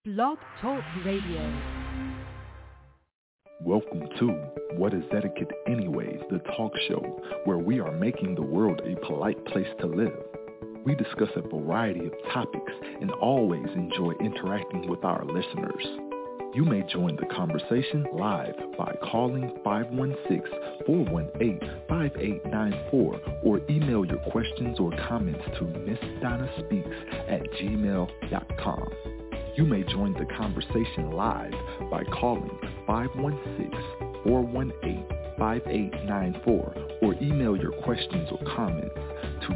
Blog Talk Radio. Welcome to What is Etiquette Anyways, the talk show where we are making the world a polite place to live. We discuss a variety of topics and always enjoy interacting with our listeners. You may join the conversation live by calling 516-418-5894 or email your questions or comments to MissDonnaSpeaks@gmail.com. You may join the conversation live by calling 516-418-5894 or email your questions or comments to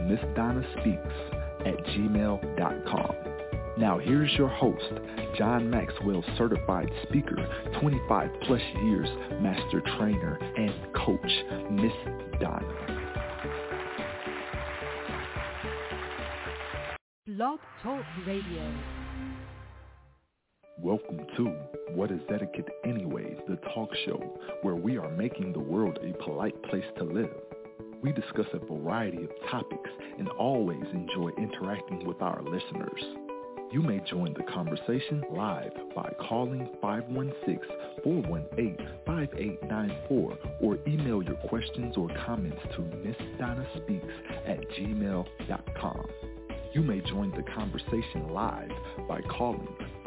MissDonnaSpeaks@gmail.com. Now here's your host, John Maxwell certified speaker, 25 plus years master trainer and coach, Miss Donna. Blog Talk Radio. Welcome to What is Etiquette Anyways, the talk show where we are making the world a polite place to live. We discuss a variety of topics and always enjoy interacting with our listeners. You may join the conversation live by calling 516-418-5894 or email your questions or comments to MissDonnaSpeaks@gmail.com. You may join the conversation live by calling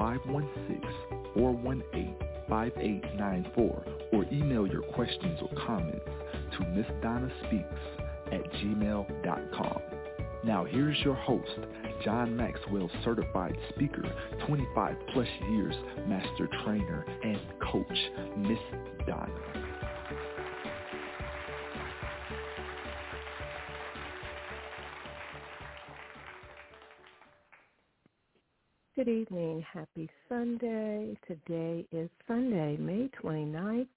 516-418-5894 or email your questions or comments to MissDonnaSpeaks@gmail.com. Now here's your host, John Maxwell certified speaker, 25 plus years master trainer and coach, Miss Donna. Good evening. Happy Sunday. Today is Sunday, May 29th,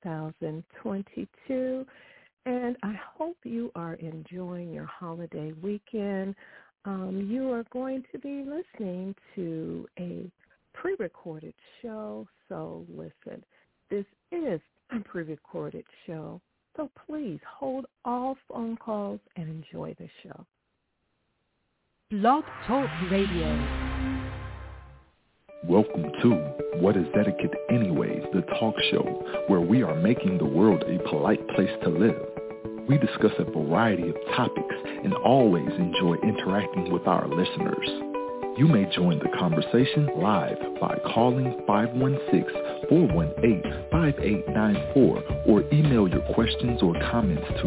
2022, and I hope you are enjoying your holiday weekend. You are going to be listening to a pre-recorded show, so listen. This is a pre-recorded show, so please hold all phone calls and enjoy the show. Blog Talk Radio. Welcome to What is Etiquette Anyways, the talk show where we are making the world a polite place to live. We discuss a variety of topics and always enjoy interacting with our listeners. You may join the conversation live by calling 516-418-5894 or email your questions or comments to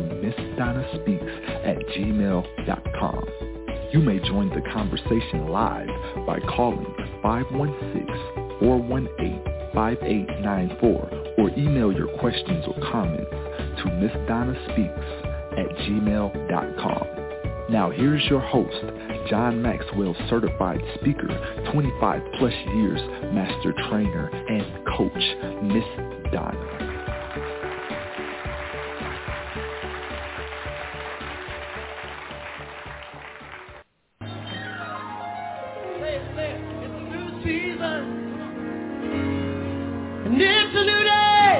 MissDonnaSpeaks@gmail.com. You may join the conversation live by calling 516-418-5894 or email your questions or comments to MissDonnaSpeaks@gmail.com. Now here's your host, John Maxwell certified speaker, 25 plus years master trainer and coach, Miss Donna. And it's a new day.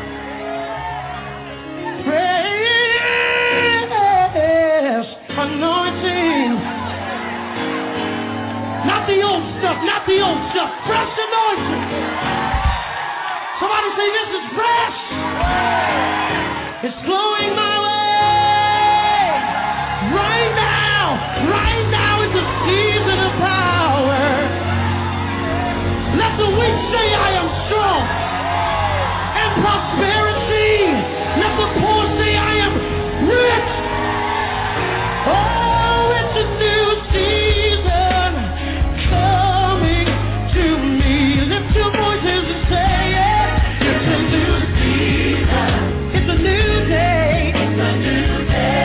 Fresh anointing. Not the old stuff, not the old stuff. Fresh anointing. Somebody say this is fresh. It's flowing my way. Right now is the season of power. Let the weak say I am strong. And prosperity. Let the poor say I am rich. Oh, it's a new season coming to me. Lift your voices and say it. It's a new season. It's a new day. It's a new day.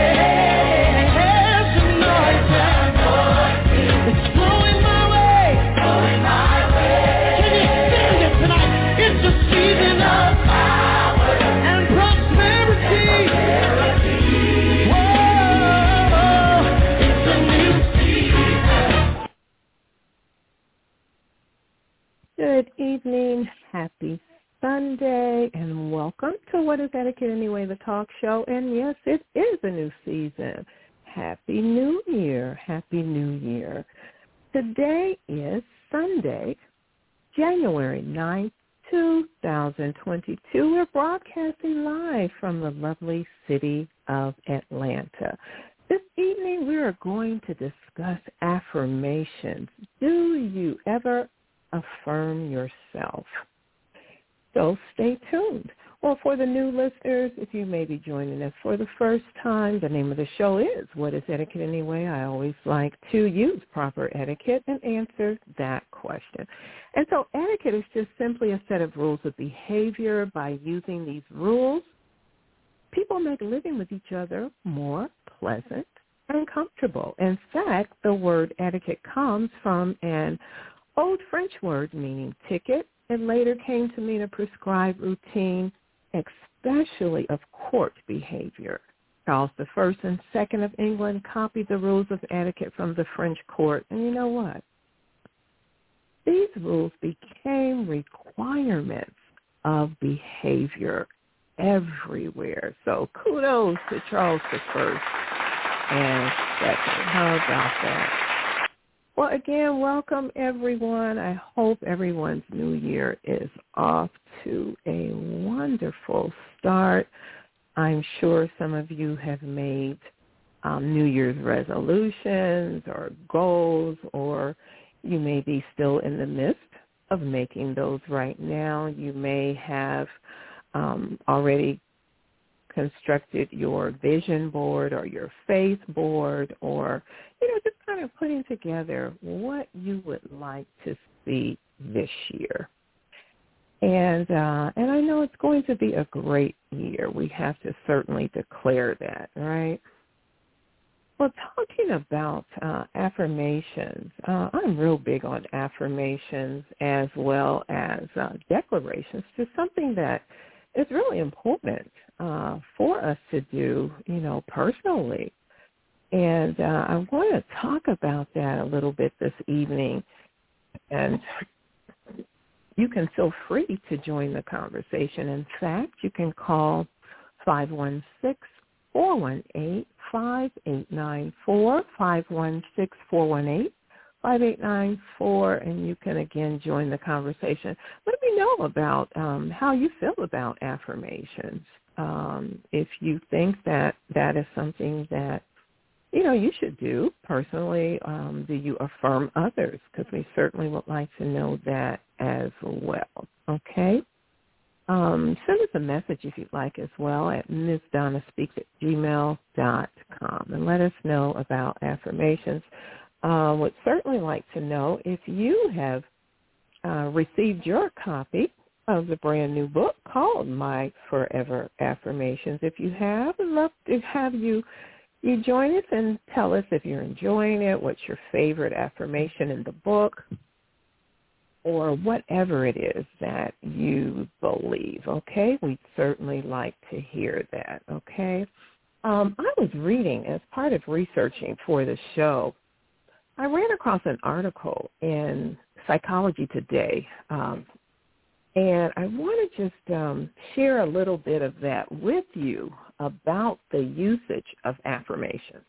It's anointing. It's flowing my way. Flowing my way. Can you stand it tonight? It's a season of power and prosperity. Whoa, it's a new season. Good evening. Happy Sunday, and welcome to What is Etiquette Anyway, the talk show. And yes, it is a new season. Happy New Year. Happy New Year. Today is Sunday, January 9th, 2022. We're broadcasting live from the lovely city of Atlanta. This evening, we are going to discuss affirmations. Do you ever affirm yourself? So stay tuned. Well, for the new listeners, if you may be joining us for the first time, the name of the show is What is Etiquette Anyway? I always like to use proper etiquette and answer that question. And so etiquette is just simply a set of rules of behavior. By using these rules, people make living with each other more pleasant and comfortable. In fact, the word etiquette comes from an old French word meaning ticket. It later came to mean a prescribed routine, especially of court behavior. Charles I and II of England copied the rules of etiquette from the French court. And you know what? These rules became requirements of behavior everywhere. So kudos to Charles I and II. How about that? Well, again, welcome, everyone. I hope everyone's new year is off to a wonderful start. I'm sure some of you have made New Year's resolutions or goals, or you may be still in the midst of making those right now. You may have already constructed your vision board or your faith board, or, just kind of putting together what you would like to see this year. And I know it's going to be a great year. We have to certainly declare that, right? Well, talking about affirmations, I'm real big on affirmations as well as declarations, just something that is really important for us to do, personally. And I want to talk about that a little bit this evening. And you can feel free to join the conversation. In fact, you can call 516-418-5894, 516-418-5894, and you can, again, join the conversation. Let me know about how you feel about affirmations. If you think that is something that, you should do personally, do you affirm others? Because we certainly would like to know that as well, okay? Send us a message if you'd like as well at MsDonnaSpeaks@gmail.com and let us know about affirmations. Would certainly like to know if you have received your copy of the brand new book called My Forever Affirmations. If you have, I'd love to have you join us and tell us if you're enjoying it, what's your favorite affirmation in the book, or whatever it is that you believe, okay? We'd certainly like to hear that, okay? I was reading, as part of researching for the show, I ran across an article in Psychology Today, and I want to just share a little bit of that with you about the usage of affirmations.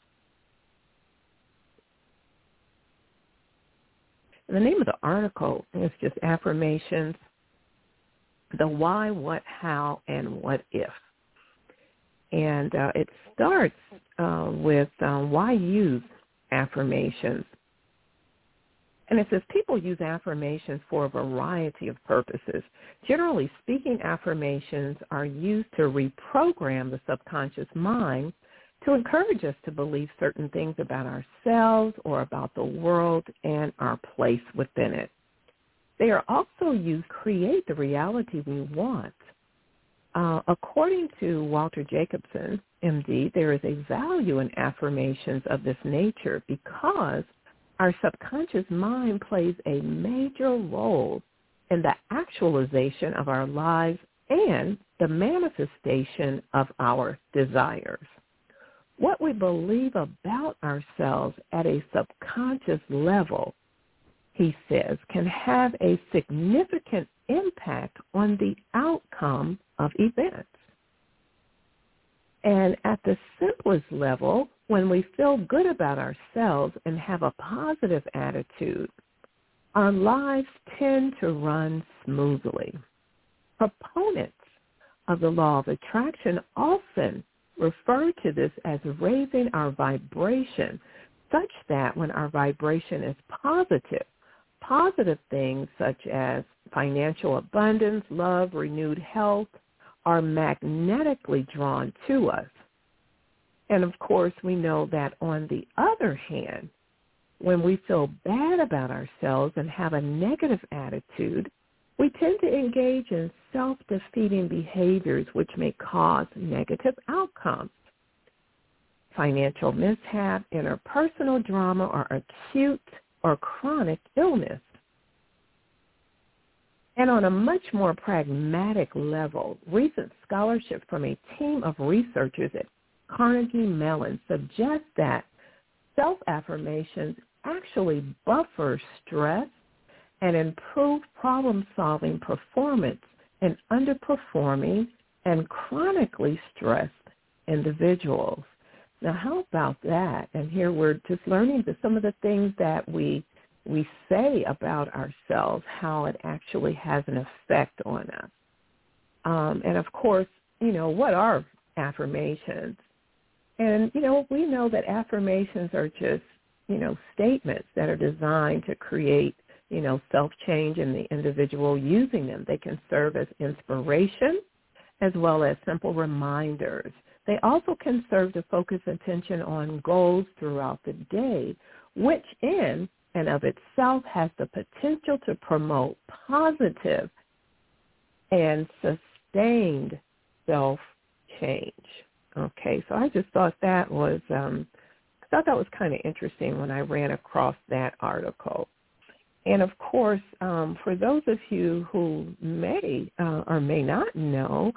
And the name of the article is just Affirmations, the Why, What, How, and What If. And it starts with why use affirmations. And it says people use affirmations for a variety of purposes. Generally speaking, affirmations are used to reprogram the subconscious mind to encourage us to believe certain things about ourselves or about the world and our place within it. They are also used to create the reality we want. According to Walter Jacobson, MD, there is a value in affirmations of this nature because our subconscious mind plays a major role in the actualization of our lives and the manifestation of our desires. What we believe about ourselves at a subconscious level, he says, can have a significant impact on the outcome of events. And at the simplest level, when we feel good about ourselves and have a positive attitude, our lives tend to run smoothly. Proponents of the law of attraction often refer to this as raising our vibration, such that when our vibration is positive things such as financial abundance, love, renewed health are magnetically drawn to us. And of course, we know that on the other hand, when we feel bad about ourselves and have a negative attitude, we tend to engage in self-defeating behaviors which may cause negative outcomes. Financial mishap, interpersonal drama, or acute or chronic illness. And on a much more pragmatic level, recent scholarship from a team of researchers at Carnegie Mellon suggests that self-affirmations actually buffer stress and improve problem-solving performance in underperforming and chronically stressed individuals. Now, how about that? And here we're just learning some of the things that we say about ourselves, how it actually has an effect on us. And, of course, what are affirmations? And, we know that affirmations are just, statements that are designed to create, self-change in the individual using them. They can serve as inspiration as well as simple reminders. They also can serve to focus attention on goals throughout the day, which in and of itself has the potential to promote positive and sustained self-change. Okay, so I just thought that was kind of interesting when I ran across that article. And of course, for those of you who may or may not know,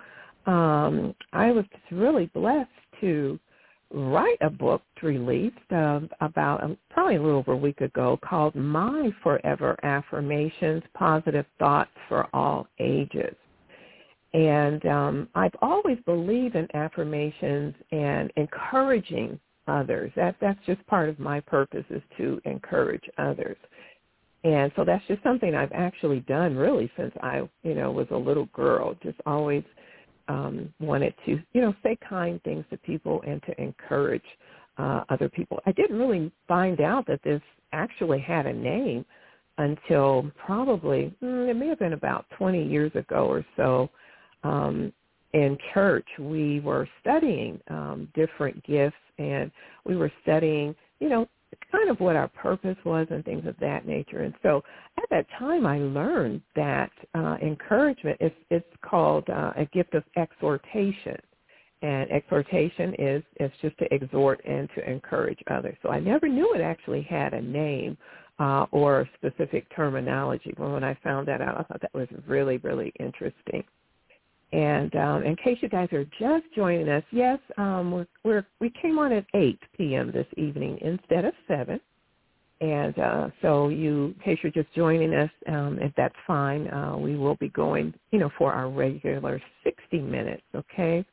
I was really blessed to write a book released about probably a little over a week ago called My Forever Affirmations, Positive Thoughts for All Ages. And I've always believed in affirmations and encouraging others. That's just part of my purpose, is to encourage others. And so that's just something I've actually done really since I, was a little girl, just always wanted to, say kind things to people and to encourage other people. I didn't really find out that this actually had a name until probably, it may have been about 20 years ago or so. In church, we were studying different gifts, and we were studying, kind of what our purpose was and things of that nature. And so at that time, I learned that encouragement it's called a gift of exhortation. And exhortation is just to exhort and to encourage others. So I never knew it actually had a name or specific terminology. But when I found that out, I thought that was really, really interesting. And in case you guys are just joining us, yes, we came on at 8 p.m. this evening instead of 7. And so in case you're just joining us, if that's fine, we will be going, for our regular 60 minutes, okay?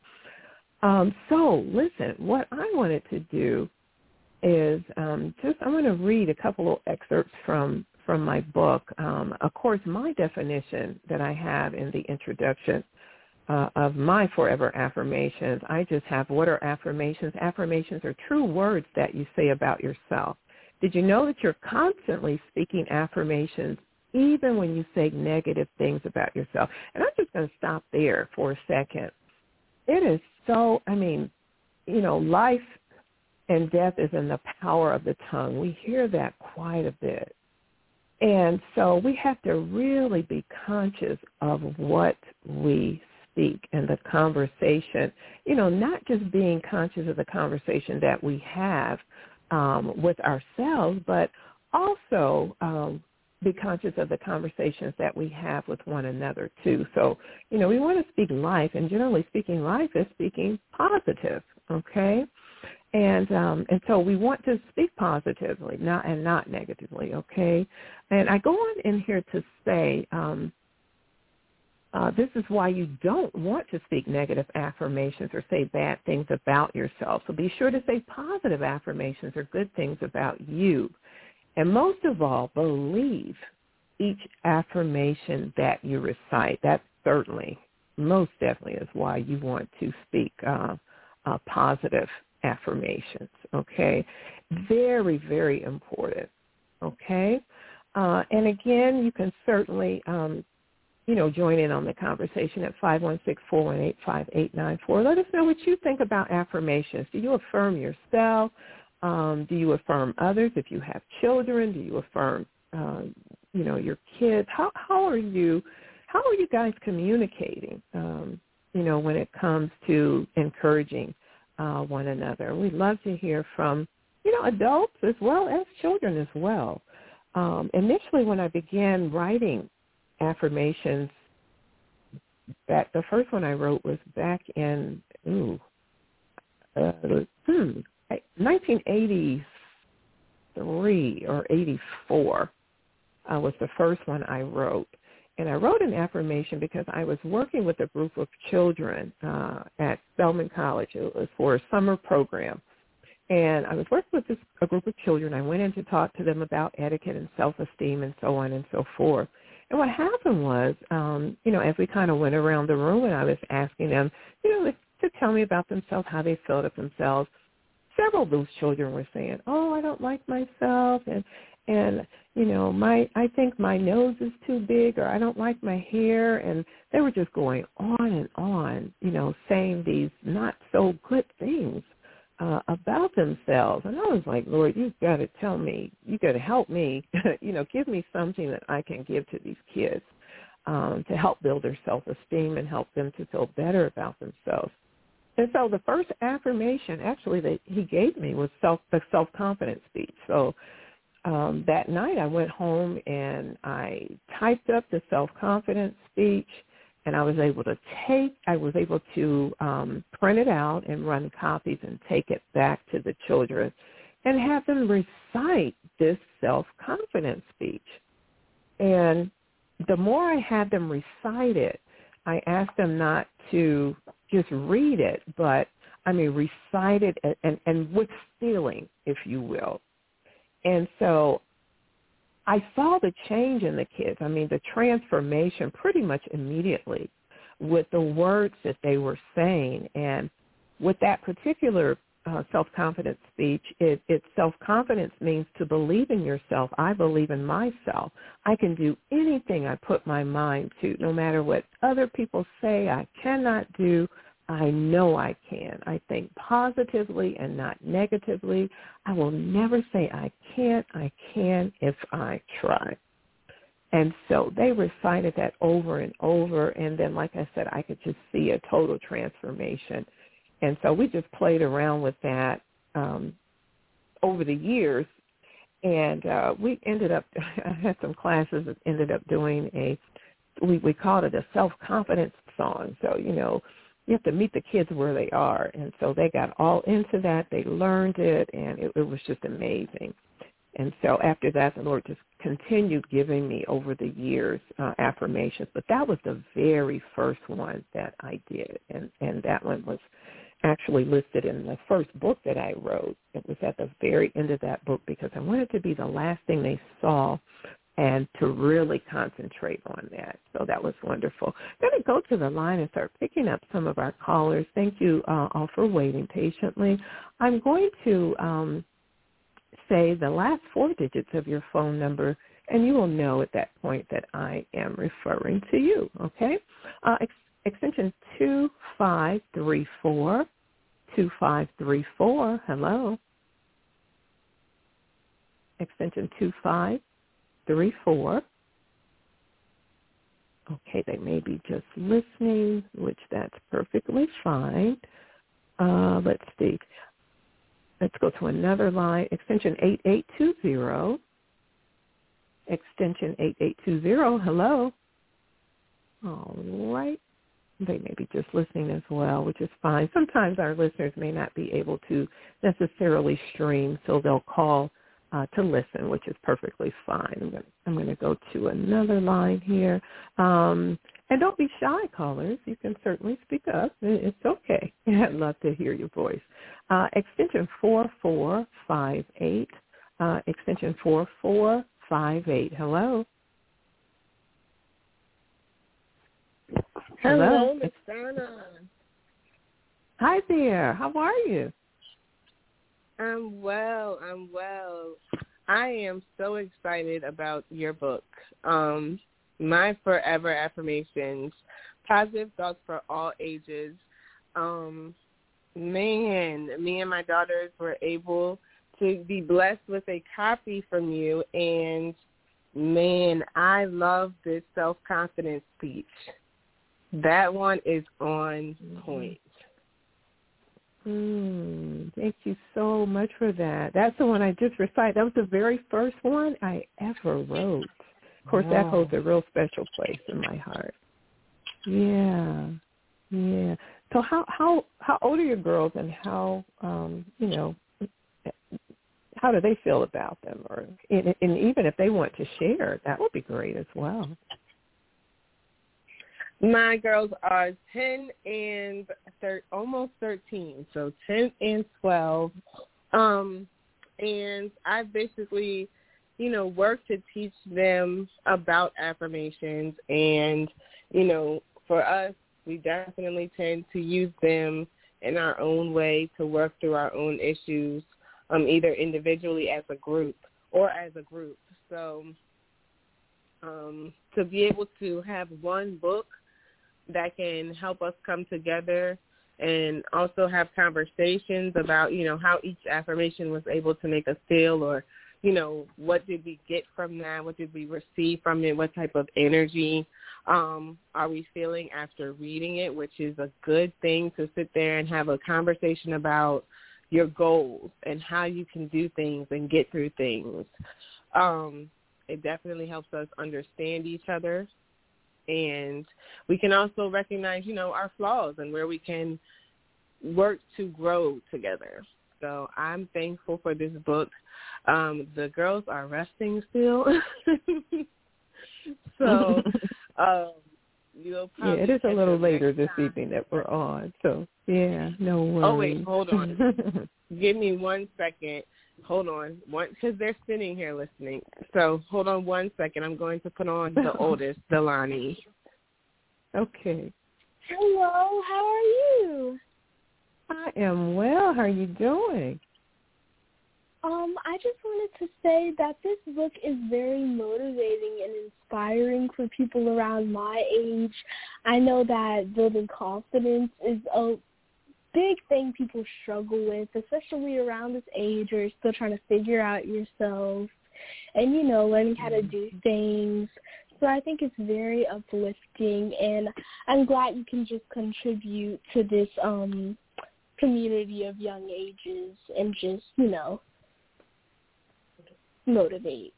So listen, what I wanted to do is I'm going to read a couple of excerpts from my book. Of course, my definition that I have in the introduction of my Forever Affirmations, I just have, what are affirmations? Affirmations are true words that you say about yourself. Did you know that you're constantly speaking affirmations even when you say negative things about yourself? And I'm just going to stop there for a second. It is so, life and death is in the power of the tongue. We hear that quite a bit. And so we have to really be conscious of what we speak and the conversation, not just being conscious of the conversation that we have with ourselves, but also be conscious of the conversations that we have with one another too. So, we want to speak life, and generally speaking, life is speaking positive, okay? And so we want to speak positively, not negatively, okay? And I go on in here to say, this is why you don't want to speak negative affirmations or say bad things about yourself. So be sure to say positive affirmations or good things about you. And most of all, believe each affirmation that you recite. That certainly, most definitely is why you want to speak positive affirmations, okay? Very, very important, okay? And again, you can certainly, join in on the conversation at 516-418-5894. Let us know what you think about affirmations. Do you affirm yourself? Do you affirm others? If you have children, do you affirm, your kids? How are you guys communicating, when it comes to encouraging one another? We'd love to hear from, adults as well as children as well. Initially, when I began writing affirmations, the first one I wrote was back in 1983 or 84 was the first one I wrote. And I wrote an affirmation because I was working with a group of children at Spelman College. It was for a summer program. And I was working with a group of children. I went in to talk to them about etiquette and self-esteem and so on and so forth. And what happened was, as we kind of went around the room and I was asking them, to tell me about themselves, how they felt of themselves, several of those children were saying, oh, I don't like myself, and I think my nose is too big, or I don't like my hair, and they were just going on and on, saying these not so good things about themselves. And I was like, Lord, you've got to tell me, you got to help me, give me something that I can give to these kids to help build their self-esteem and help them to feel better about themselves. And so the first affirmation actually that he gave me was the self-confidence speech. So that night I went home and I typed up the self-confidence speech, and I was able to print it out and run copies and take it back to the children and have them recite this self-confidence speech. And the more I had them recite it, I asked them not to just read it, but, recite it and with feeling, if you will. And so I saw the change in the kids, the transformation pretty much immediately with the words that they were saying. And with that particular self-confidence speech, self-confidence means to believe in yourself. I believe in myself. I can do anything I put my mind to, no matter what other people say I cannot do. I know I can. I think positively and not negatively. I will never say I can't. I can if I try. And so they recited that over and over. And then, like I said, I could just see a total transformation. And so we just played around with that over the years. And we ended up, I had some classes that ended up doing we called it a self-confidence song. So, you have to meet the kids where they are. And so they got all into that. They learned it, and it was just amazing. And so after that, the Lord just continued giving me over the years affirmations. But that was the very first one that I did. And that one was actually listed in the first book that I wrote. It was at the very end of that book because I wanted to be the last thing they saw and to really concentrate on that. So that was wonderful. I'm going to go to the line and start picking up some of our callers. Thank you all for waiting patiently. I'm going to say the last four digits of your phone number, and you will know at that point that I am referring to you, okay? Extension 2534. 2534, hello. Extension 2534. Okay, they may be just listening, which that's perfectly fine. Let's see. Let's go to another line, extension 8820. Extension 8820, hello. All right. They may be just listening as well, which is fine. Sometimes our listeners may not be able to necessarily stream, so they'll call to listen, which is perfectly fine. I'm going to go to another line here. And don't be shy, callers. You can certainly speak up. It's okay. I'd love to hear your voice. Extension 4458. Extension 4458. Hello. Hello. Miss Donna. Hi there. How are you? I'm well. I am so excited about your book, My Forever Affirmations, Positive Thoughts for All Ages. Man, me and my daughters were able to be blessed with a copy from you, and, man, I love this self-confidence speech. That one is on point. Thank you so much for that. That's the one I just recited. That was the very first one I ever wrote. Of course, that holds a real special place in my heart. Yeah. So how old are your girls, and how how do they feel about them, or and even if they want to share, that would be great as well. My girls are 10 and almost 13, so 10 and 12. And I basically, work to teach them about affirmations. And, for us, we definitely tend to use them in our own way to work through our own issues, either individually as a group or as a group. So to be able to have one book that can help us come together and also have conversations about, how each affirmation was able to make us feel, or, what did we get from that? What did we receive from it? What type of energy are we feeling after reading it, which is a good thing to sit there and have a conversation about your goals and how you can do things and get through things. It definitely helps us understand each other. And we can also recognize, our flaws and where we can work to grow together. So I'm thankful for this book. The girls are resting still. So you'll probably... it is a little later this evening that we're on. So, no worries. Oh, wait, hold on. Give me 1 second. Hold on, because they're sitting here listening. So hold on 1 second. I'm going to put on the oldest, Delani. Okay. Hello, how are you? I am well. How are you doing? I just wanted to say that this book is very motivating and inspiring for people around my age. I know that building confidence is a big thing people struggle with, especially around this age where you're still trying to figure out yourself and, learning how to do things. So I think it's very uplifting, and I'm glad you can just contribute to this community of young ages and just, motivate.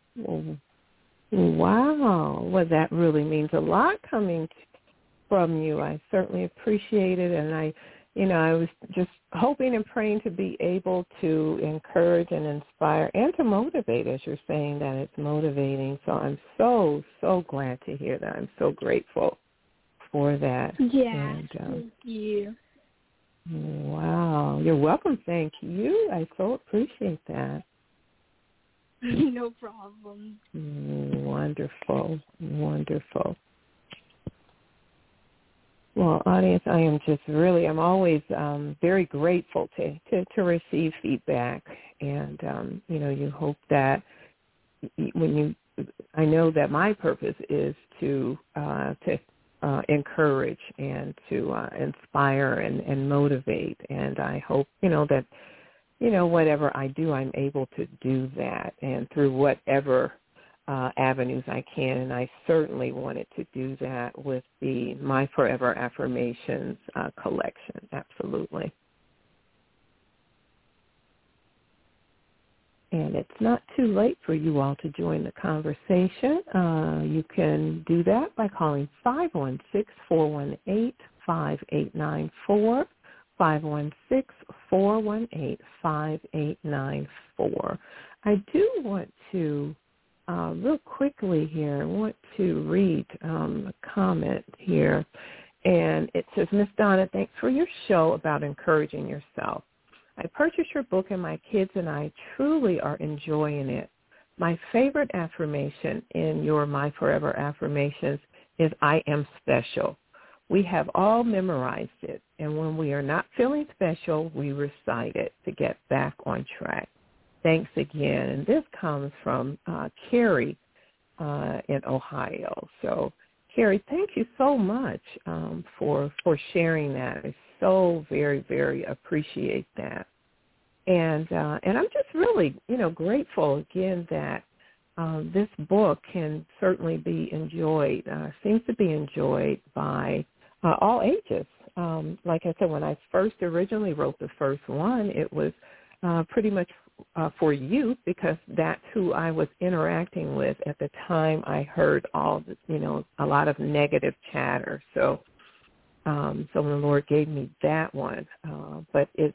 Wow. Well, that really means a lot coming from you. I certainly appreciate it, and I was just hoping and praying to be able to encourage and inspire and to motivate, as you're saying that it's motivating. So I'm so, so glad to hear that. I'm so grateful for that. Yeah, thank you. Wow. You're welcome. Thank you. I so appreciate that. No problem. Wonderful. Well, audience, I am just really, I'm always very grateful to receive feedback. And, you hope that I know that my purpose is to encourage and to inspire and motivate. And I hope, that, whatever I do, I'm able to do that, and through whatever avenues I can, and I certainly wanted to do that with the My Forever Affirmations collection. Absolutely. And it's not too late for you all to join the conversation. You can do that by calling 516-418-5894, 516-418-5894. I do want to real quickly here, I want to read a comment here. And it says, Miss Donna, thanks for your show about encouraging yourself. I purchased your book and my kids and I truly are enjoying it. My favorite affirmation in your My Forever Affirmations is I am special. we have all memorized it, and when we are not feeling special, we recite it to get back on track. Thanks again. And this comes from Carrie in Ohio. So, Carrie, thank you so much for sharing that. I so very, very appreciate that. And I'm just really, grateful again that this book can certainly be enjoyed, seems to be enjoyed by all ages. Like I said, when I first originally wrote the first one, it was pretty much for youth because that's who I was interacting with at the time. I heard all the, a lot of negative chatter. So when the Lord gave me that one, but it's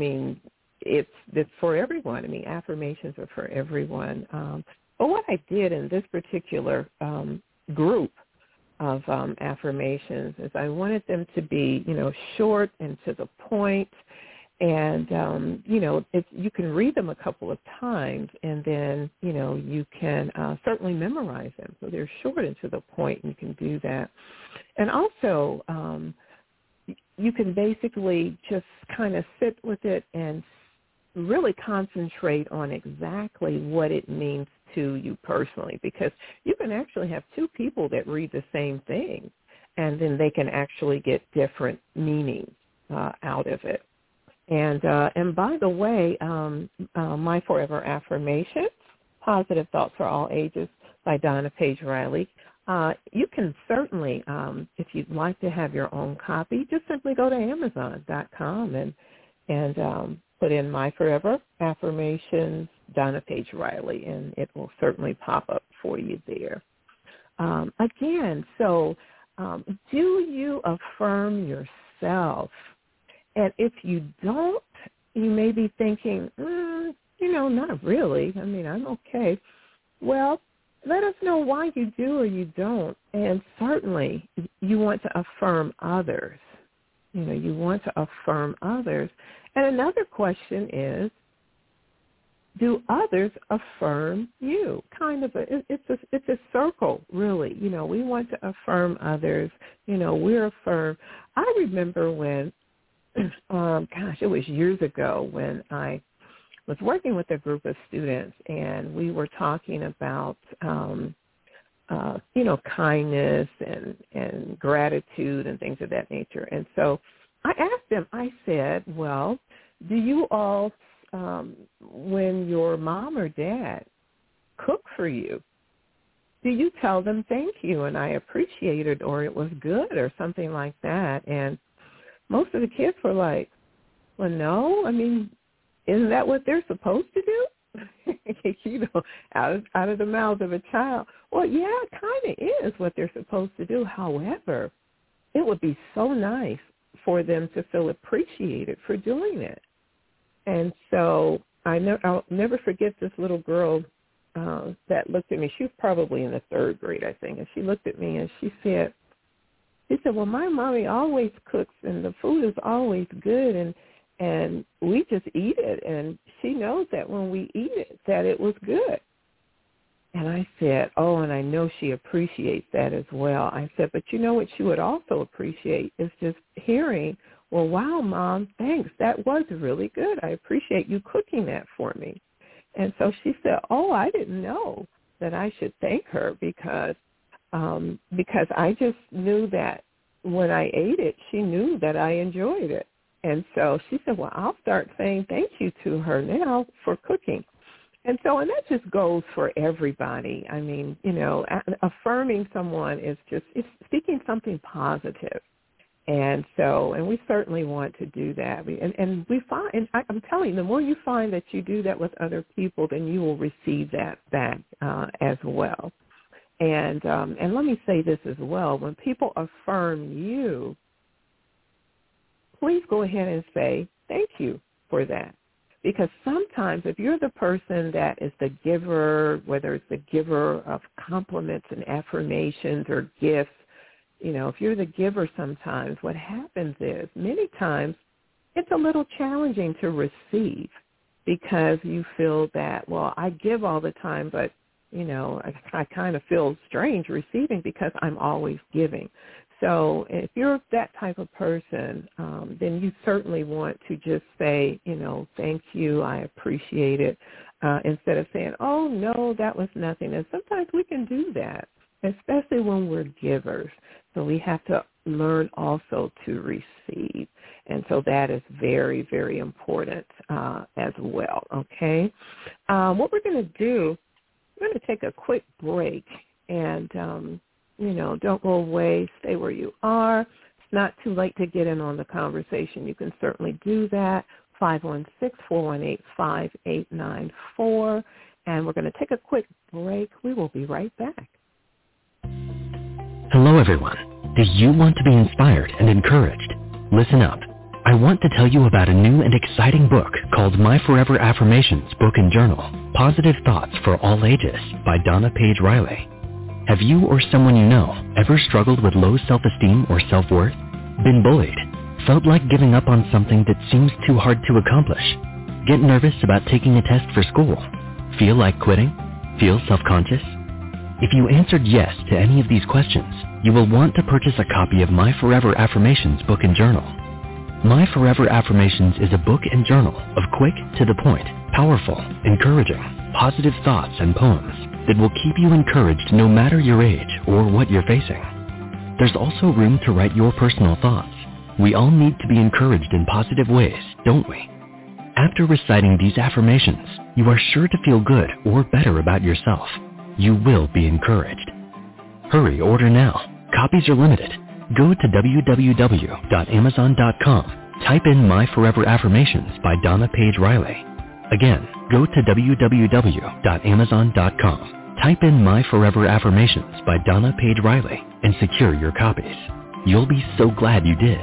for everyone. I mean, affirmations are for everyone. But what I did in this particular group of affirmations is I wanted them to be, short and to the point. And, you can read them a couple of times and then, you can certainly memorize them. So they're short and to the point, and you can do that. And also, you can basically just kind of sit with it and really concentrate on exactly what it means to you personally, because you can actually have two people that read the same thing, and then they can actually get different meanings out of it. And by the way, My Forever Affirmations, Positive Thoughts for All Ages by Donna Page Riley. You can certainly, if you'd like to have your own copy, just simply go to Amazon.com and put in My Forever Affirmations, Donna Page Riley, and it will certainly pop up for you there. Again, so do you affirm yourself? And if you don't, you may be thinking, not really. I mean, I'm okay. Well, let us know why you do or you don't. And certainly you want to affirm others. You want to affirm others. And another question is, do others affirm you? Kind of it's a circle, really. We want to affirm others. We're affirmed. I remember when, it was years ago when I was working with a group of students, and we were talking about, kindness and gratitude and things of that nature. And so I asked them, I said, well, do you all, when your mom or dad cook for you, do you tell them thank you and I appreciate it, or it was good, or something like that? And most of the kids were like, well, no, I mean, isn't that what they're supposed to do? Out of the mouth of a child. Well, yeah, it kind of is what they're supposed to do. However, it would be so nice for them to feel appreciated for doing it. And so I'll never forget this little girl that looked at me. She was probably in the third grade, I think. And she looked at me and she said, well, my mommy always cooks and the food is always good and we just eat it. And she knows that when we eat it, that it was good. And I said, and I know she appreciates that as well. I said, but you know what she would also appreciate is just hearing, well, wow, Mom, thanks. That was really good. I appreciate you cooking that for me. And so she said, I didn't know that I should thank her because I just knew that when I ate it, she knew that I enjoyed it. And so she said, well, I'll start saying thank you to her now for cooking. And that just goes for everybody. I mean, affirming someone is it's speaking something positive. And we certainly want to do that. And we find, and I'm telling you, the more you find that you do that with other people, then you will receive that back as well. And let me say this as well. When people affirm you, please go ahead and say thank you for that. Because sometimes if you're the person that is the giver, whether it's the giver of compliments and affirmations or gifts, if you're the giver sometimes, what happens is many times it's a little challenging to receive because you feel that, well, I give all the time, but, I kind of feel strange receiving because I'm always giving. So if you're that type of person, then you certainly want to just say, thank you, I appreciate it, instead of saying, oh, no, that was nothing. And sometimes we can do that, especially when we're givers. So we have to learn also to receive. And so that is very, very important as well, okay? What we're going to do, we're going to take a quick break and, don't go away. Stay where you are. It's not too late to get in on the conversation. You can certainly do that, 516-418-5894. And we're going to take a quick break. We will be right back. Hello, everyone. Do you want to be inspired and encouraged? Listen up. I want to tell you about a new and exciting book called My Forever Affirmations Book and Journal, Positive Thoughts for All Ages by Donna Page Riley. Have you or someone you know ever struggled with low self-esteem or self-worth? Been bullied? Felt like giving up on something that seems too hard to accomplish? Get nervous about taking a test for school? Feel like quitting? Feel self-conscious? If you answered yes to any of these questions, you will want to purchase a copy of My Forever Affirmations Book and Journal. My Forever Affirmations is a book and journal of quick, to-the-point, powerful, encouraging, positive thoughts and poems that will keep you encouraged no matter your age or what you're facing. There's also room to write your personal thoughts. We all need to be encouraged in positive ways, don't we? After reciting these affirmations, you are sure to feel good or better about yourself. You will be encouraged. Hurry, order now. Copies are limited. Go to www.amazon.com. Type in My Forever Affirmations by Donna Page Riley. Again, go to www.amazon.com. Type in My Forever Affirmations by Donna Page Riley and secure your copies. You'll be so glad you did.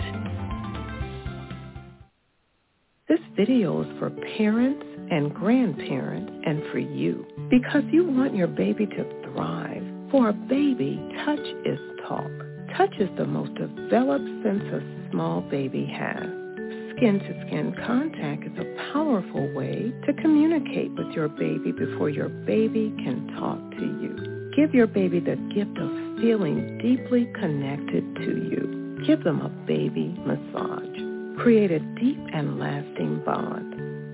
This video is for parents and grandparents and for you, because you want your baby to thrive. For a baby, touch is talk. Touch is the most developed sense a small baby has. Skin-to-skin contact is a powerful way to communicate with your baby before your baby can talk to you. Give your baby the gift of feeling deeply connected to you. Give them a baby massage. Create a deep and lasting bond.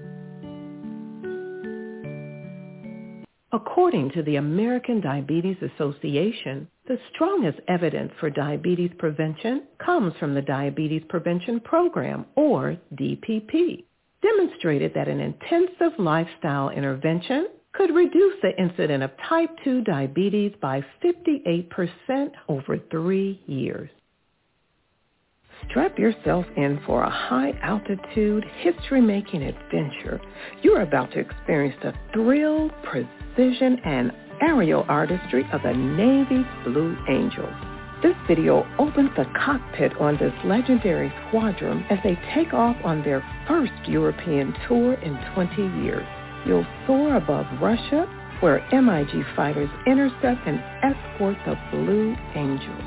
According to the American Diabetes Association, the strongest evidence for diabetes prevention comes from the Diabetes Prevention Program, or DPP, demonstrated that an intensive lifestyle intervention could reduce the incidence of type 2 diabetes by 58% over 3 years. Strap yourself in for a high-altitude, history-making adventure. You're about to experience the thrill, precision, and aerial artistry of the Navy Blue Angels. This video opens the cockpit on this legendary squadron as they take off on their first European tour in 20 years. You'll soar above Russia, where MiG fighters intercept and escort the Blue Angels.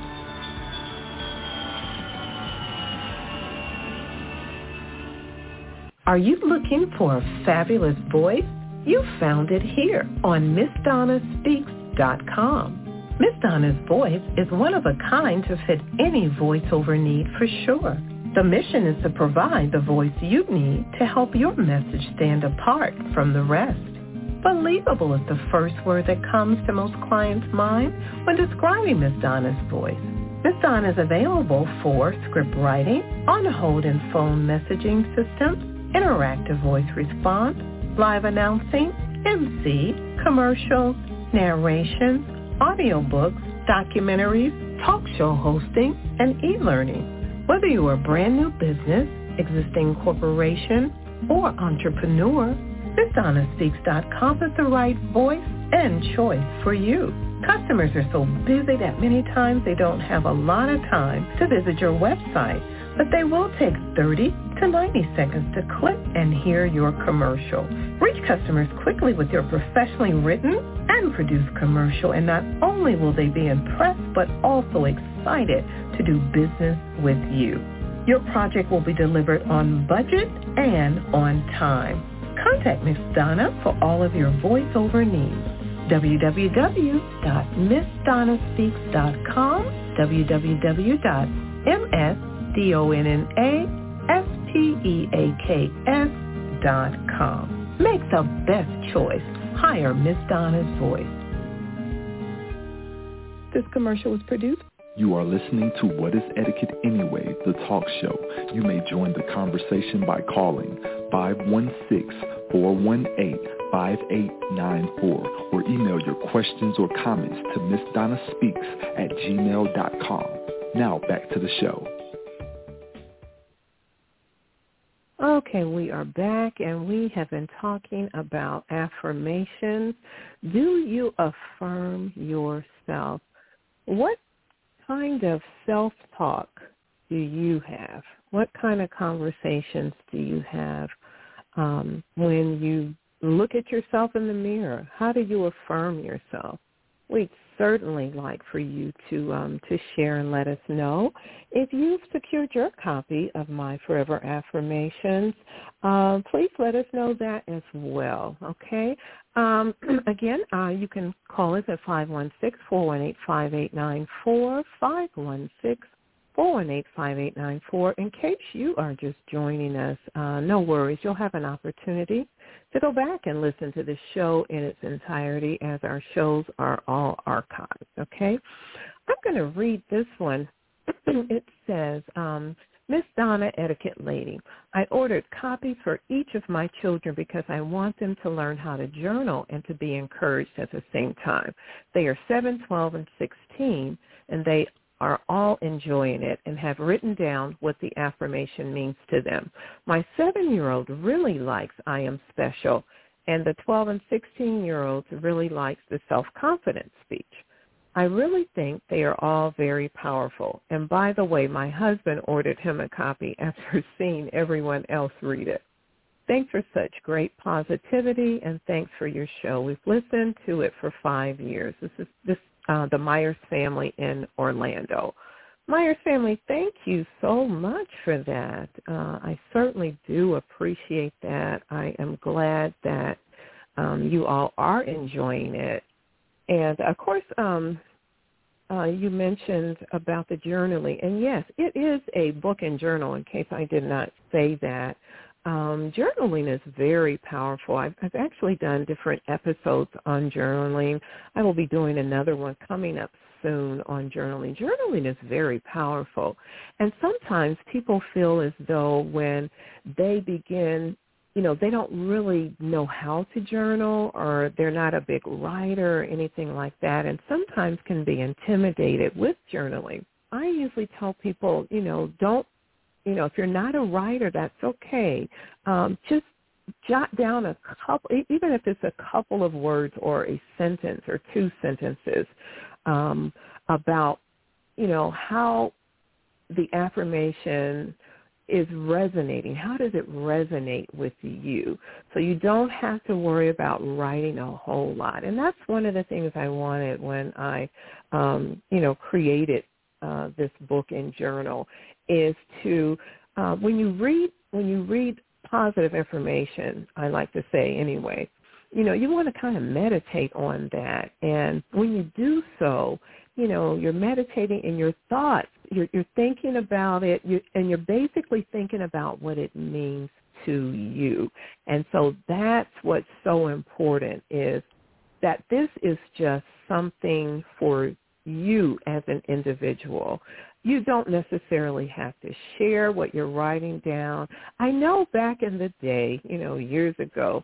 Are you looking for a fabulous voice? You found it here on MissDonnaSpeaks.com. Miss Donna's voice is one of a kind to fit any voiceover need for sure. The mission is to provide the voice you need to help your message stand apart from the rest. Believable is the first word that comes to most clients' mind when describing Miss Donna's voice. Miss Donna is available for script writing, on-hold and phone messaging systems, interactive voice response, live announcing, MC, commercials, narrations, audiobooks, documentaries, talk show hosting, and e-learning. Whether you are a brand new business, existing corporation, or entrepreneur, MissDonnaSpeaks.com is the right voice and choice for you. Customers are so busy that many times they don't have a lot of time to visit your website, but they will take 30 to 90 seconds to click and hear your commercial. Reach customers quickly with your professionally written and produced commercial, and not only will they be impressed, but also excited to do business with you. Your project will be delivered on budget and on time. Contact Miss Donna for all of your voiceover needs. www.missdonnaspeaks.com, www.missdonnaspeaks.com. Make the best choice. Hire Miss Donna's voice. This commercial was produced. You are listening to What is Etiquette Anyway, the talk show. You may join the conversation by calling 516-418-5894 or email your questions or comments to missdonnaspeaks@gmail.com. Now back to the show. Okay, we are back, and we have been talking about affirmations. Do you affirm yourself? What kind of self-talk do you have? What kind of conversations do you have when you look at yourself in the mirror? How do you affirm yourself? We'd certainly like for you to share and let us know. If you've secured your copy of My Forever Affirmations, please let us know that as well, okay? Again, you can call us at 516-418-5894, 516-418-5894. In case you are just joining us, no worries. You'll have an opportunity to go back and listen to the show in its entirety, as our shows are all archived, okay? I'm going to read this one. It says, Miss Donna, Etiquette Lady, I ordered copies for each of my children because I want them to learn how to journal and to be encouraged at the same time. They are 7, 12, and 16, and they are all enjoying it and have written down what the affirmation means to them. My 7-year-old really likes I am special, and the 12 and 16-year-olds really likes the self-confidence speech. I really think they are all very powerful. And by the way, my husband ordered him a copy after seeing everyone else read it. Thanks for such great positivity, and thanks for your show. We've listened to it for 5 years. This is the Myers family in Orlando. Myers family, thank you so much for that. I certainly do appreciate that. I am glad that you all are enjoying it. And, of course, you mentioned about the journaling. And, yes, it is a book and journal, in case I did not say that. Journaling is very powerful. I've actually done different episodes on journaling. I will be doing another one coming up soon on journaling. Journaling is very powerful. And sometimes people feel as though when they begin, they don't really know how to journal, or they're not a big writer or anything like that, and sometimes can be intimidated with journaling. I usually tell people, don't, if you're not a writer, that's okay. Just jot down a couple, even if it's a couple of words or a sentence or 2 sentences about, how the affirmation is resonating. How does it resonate with you? So you don't have to worry about writing a whole lot. And that's one of the things I wanted when I, created this book and journal, is to when you read positive information, I like to say anyway, you want to kind of meditate on that. And when you do so, you're meditating in your thoughts. You're thinking about it, and you're basically thinking about what it means to you. And so that's what's so important, is that this is just something for you as an individual. You don't necessarily have to share what you're writing down. I know back in the day, years ago,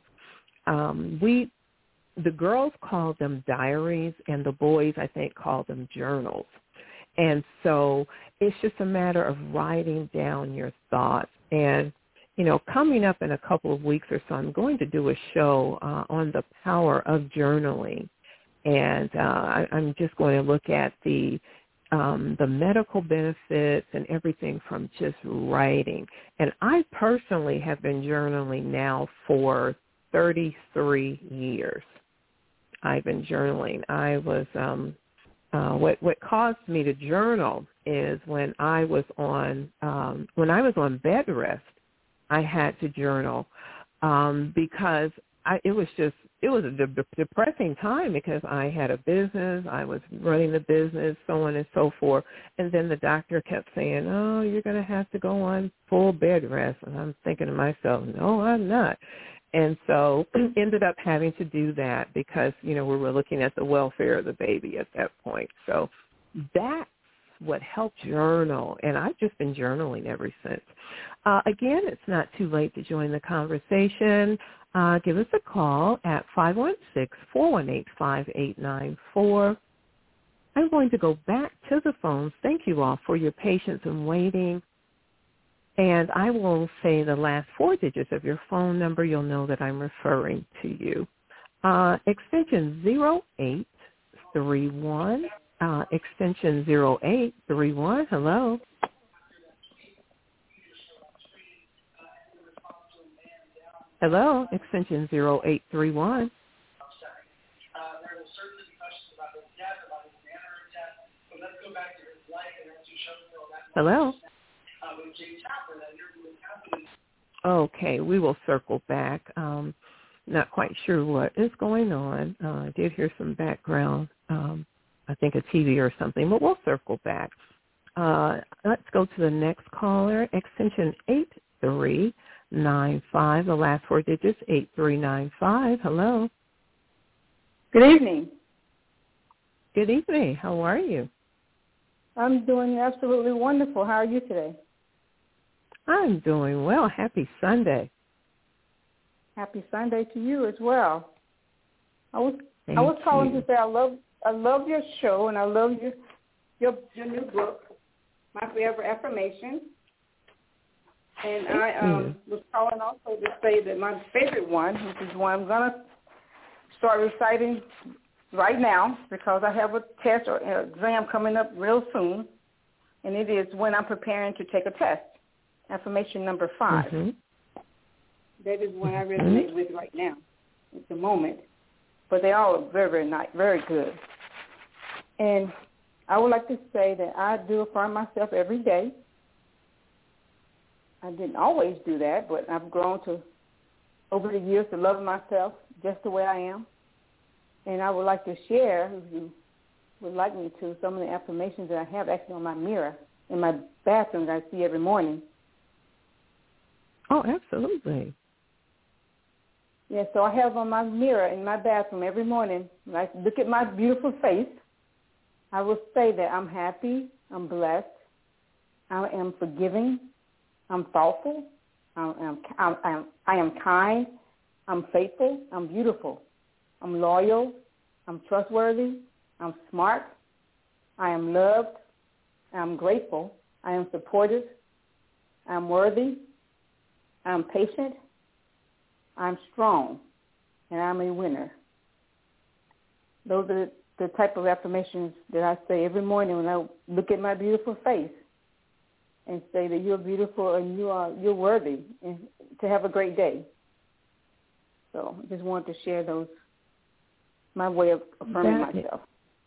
the girls called them diaries, and the boys, I think, called them journals. And so it's just a matter of writing down your thoughts. And, coming up in a couple of weeks or so, I'm going to do a show on the power of journaling. And I'm just going to look at the medical benefits and everything from just writing. And I personally have been journaling now for 33 years. I've been journaling. I was what caused me to journal is when I was on bed rest, I had to journal because it was just a depressing time because I had a business, I was running the business, so on and so forth. And then the doctor kept saying, oh, you're going to have to go on full bed rest. And I'm thinking to myself, no, I'm not. And so ended up having to do that because, we were looking at the welfare of the baby at that point. So that's what helped journal. And I've just been journaling ever since. Again, it's not too late to join the conversation. Give us a call at 516-418-5894. I'm going to go back to the phones. Thank you all for your patience and waiting. And I will say the last 4 digits of your phone number. You'll know that I'm referring to you. Extension 0831. Extension 0831. Hello. Hello, extension 0831. Hello. Okay, we will circle back. Not quite sure what is going on. I did hear some background, I think a TV or something, but we'll circle back. Let's go to the next caller, extension 8395, the last 4 digits, 8395. Hello. Good evening. Good evening. How are you? I'm doing absolutely wonderful. How are you today? I'm doing well. Happy Sunday. Happy Sunday to you as well. I was Thank calling you. to say I love your show and I love your new book, My Forever Affirmation. And I was calling also to say that my favorite one, which is one I'm going to start reciting right now because I have a test or exam coming up real soon, and it is when I'm preparing to take a test, affirmation number 5. Mm-hmm. That is one I resonate with right now at the moment. But they all are very, very nice, very good. And I would like to say that I do affirm myself every day. I didn't always do that, but I've grown to, over the years, to love myself just the way I am. And I would like to share, if you would like me to, some of the affirmations that I have actually on my mirror in my bathroom that I see every morning. Oh, absolutely. Yeah, so I have on my mirror in my bathroom every morning, when I look at my beautiful face, I will say that I'm happy, I'm blessed, I am forgiving, I'm thoughtful, I am kind, I'm faithful, I'm beautiful, I'm loyal, I'm trustworthy, I'm smart, I am loved, I'm grateful, I am supportive, I'm worthy, I'm patient, I'm strong, and I'm a winner. Those are the type of affirmations that I say every morning when I look at my beautiful face and say that you're beautiful and you're worthy and to have a great day. So I just wanted to share those, my way of affirming myself.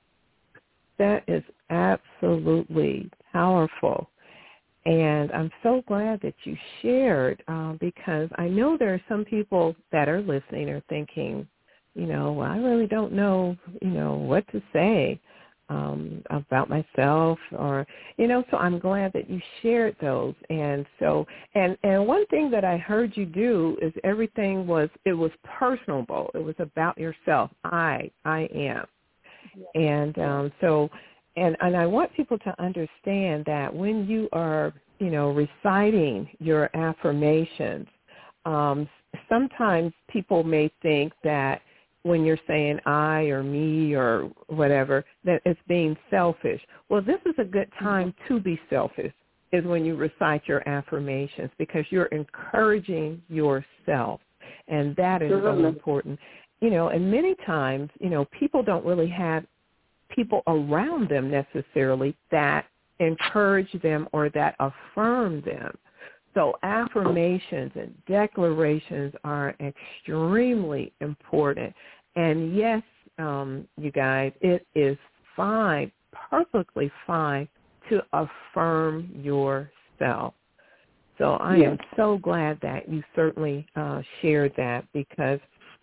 That is absolutely powerful. And I'm so glad that you shared because I know there are some people that are listening or thinking, well, I really don't know, what to say about myself or, so I'm glad that you shared those. And so, and one thing that I heard you do is it was personable. It was about yourself. I am. And And I want people to understand that when you are, reciting your affirmations, sometimes people may think that when you're saying I or me or whatever, that it's being selfish. Well, this is a good time to be selfish, is when you recite your affirmations because you're encouraging yourself, and that is so important. And many times, people don't really have people around them necessarily that encourage them or that affirm them. So affirmations and declarations are extremely important. And yes, you guys, it is fine, perfectly fine to affirm yourself. So I am so glad that you certainly shared that because,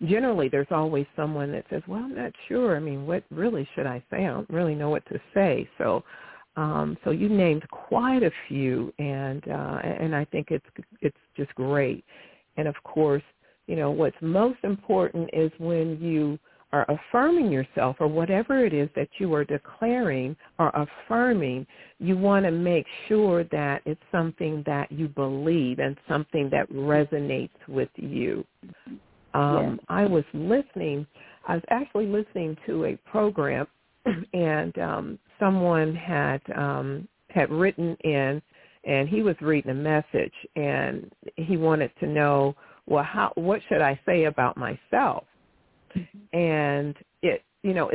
generally there's always someone that says, well, I'm not sure. I mean, what really should I say? I don't really know what to say. So you named quite a few, and I think it's just great. And of course, what's most important is when you are affirming yourself or whatever it is that you are declaring or affirming, you want to make sure that it's something that you believe and something that resonates with you. I was actually listening to a program, and someone had written in, and he was reading a message, and he wanted to know, well, what should I say about myself? And it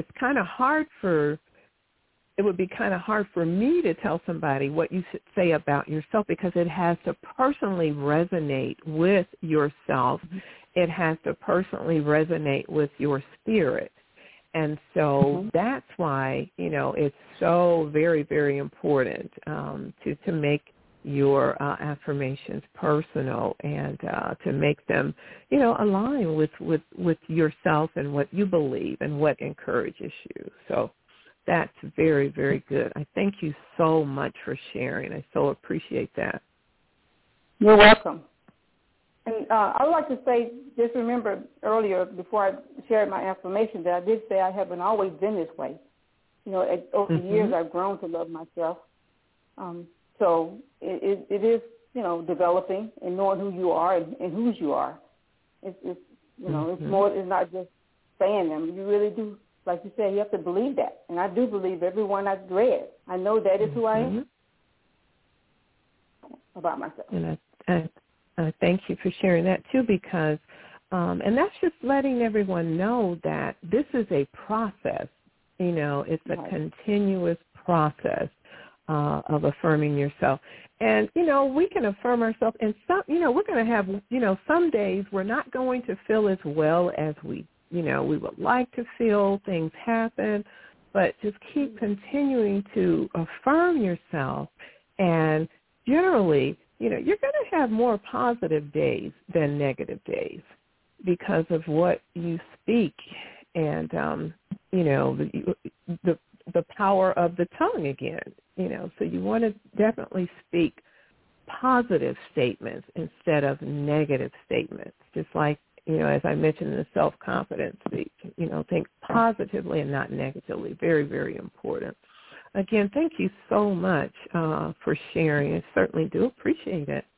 would be kind of hard for me to tell somebody what you should say about yourself, because it has to personally resonate with yourself. It has to personally resonate with your spirit. And so that's why, it's so very, very important to make your affirmations personal and to make them, align with yourself and what you believe and what encourages you. So that's very, very good. I thank you so much for sharing. I so appreciate that. You're welcome. And I would like to say, just remember earlier, before I shared my affirmation, that I did say I haven't always been this way. Over the years, I've grown to love myself. So it is, developing and knowing who you are and whose you are. It's more. It's not just saying them. You really do, like you said, you have to believe that. And I do believe everyone I've read. I know that is who I am about myself. And I thank you for sharing that too, because, and that's just letting everyone know that this is a process. It's a continuous process of affirming yourself. And, we can affirm ourselves, and some, we're going to have, some days we're not going to feel as well as we would like to feel. Things happen, but just keep continuing to affirm yourself. And generally, you're going to have more positive days than negative days because of what you speak and, the power of the tongue again. So you want to definitely speak positive statements instead of negative statements. Just like, as I mentioned in the self-confidence speech, think positively and not negatively. Very, very important. Again, thank you so much for sharing. I certainly do appreciate it.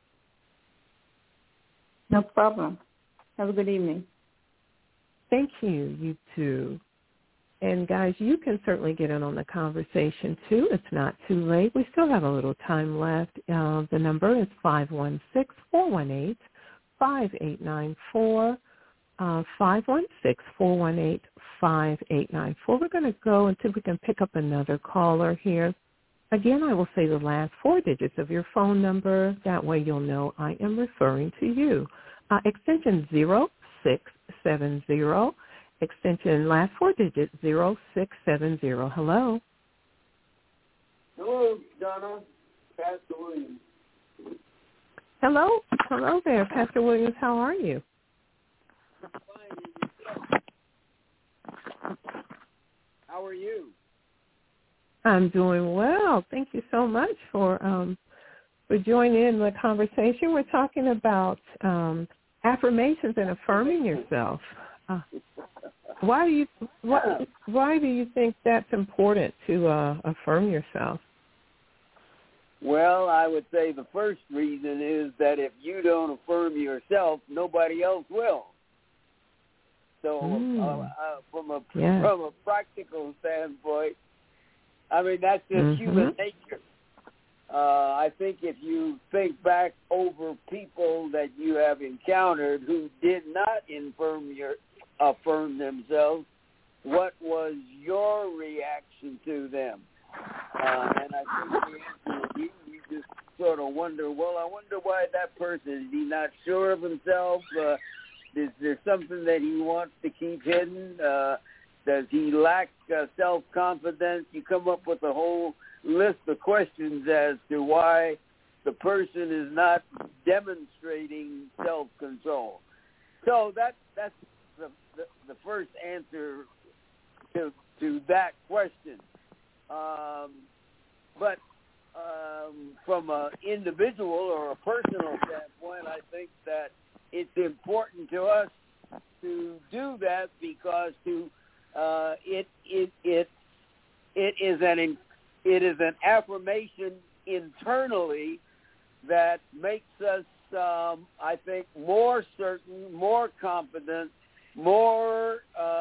No problem. Have a good evening. Thank you. You too. And, guys, you can certainly get in on the conversation, too. It's not too late. We still have a little time left. The number is 516-418-5894, 516-418-5894. We're going to go and see if we can pick up another caller here. Again, I will say the last 4 digits of your phone number. That way you'll know I am referring to you. Extension 0670. Extension last 4 digits, 0670. Hello. Hello, Donna. Pastor Williams. Hello. Hello there, Pastor Williams. How are you? Fine. How are you? I'm doing well. Thank you so much for joining in the conversation. We're talking about affirmations and affirming yourself. Why do you think that's important to affirm yourself? Well, I would say the first reason is that if you don't affirm yourself, nobody else will. So from a practical standpoint, I mean, that's just human nature. I think if you think back over people that you have encountered who did not affirm themselves, what was your reaction to them? And I think the answer would be, you just sort of wonder, well, I wonder why that person, is he not sure of himself? Is there something that he wants to keep hidden? Does he lack self-confidence? You come up with a whole list of questions as to why the person is not demonstrating self-control. So that's the first answer to that question. But from an individual or a personal standpoint, I think that it's important to us to do that because it is an affirmation internally that makes us, I think, more certain, more confident, more